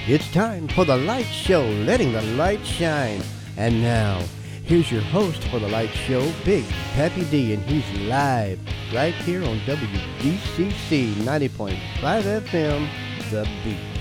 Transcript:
It's time for the Light Show, letting the light shine. And now, here's your host for the Light Show, Big Pappy D, and he's live right here on WDCC 90.5 FM, The Beat.